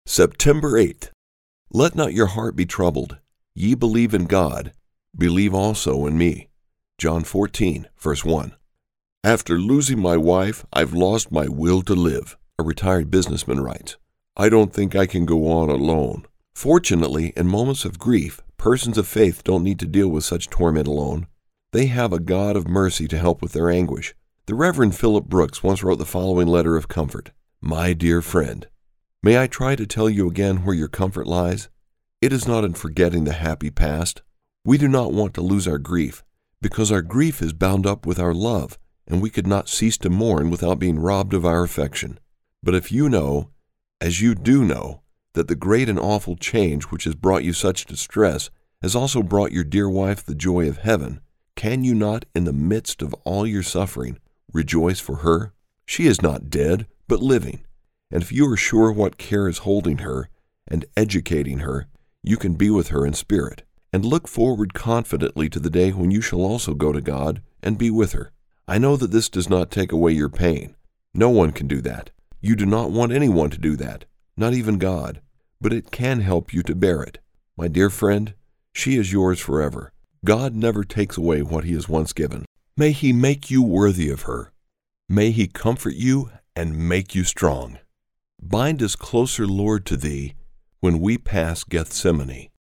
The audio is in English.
September 8th. Let not your heart be troubled. Ye believe in God, believe also in me. John 14, verse 1. After losing my wife, I've lost my will to live, a retired businessman writes. I don't think I can go on alone. Fortunately, in moments of grief, persons of faith don't need to deal with such torment alone. They have a God of mercy to help with their anguish. The Reverend Philip Brooks once wrote the following letter of comfort. My dear friend, may I try to tell you again where your comfort lies? It is not in forgetting the happy past. We do not want to lose our grief, because our grief is bound up with our love, and we could not cease to mourn without being robbed of our affection. But if you know, as you do know, that the great and awful change which has brought you such distress has also brought your dear wife the joy of heaven, can you not, in the midst of all your suffering, rejoice for her? She is not dead, but living, and if you are sure what care is holding her and educating her, you can be with her in spirit, and look forward confidently to the day when you shall also go to God and be with her. I know that this does not take away your pain. No one can do that. You do not want anyone to do that, not even God, but it can help you to bear it. My dear friend, she is yours forever. God never takes away what He has once given. May He make you worthy of her. May He comfort you and make you strong. Bind us closer, Lord, to Thee when we pass Gethsemane.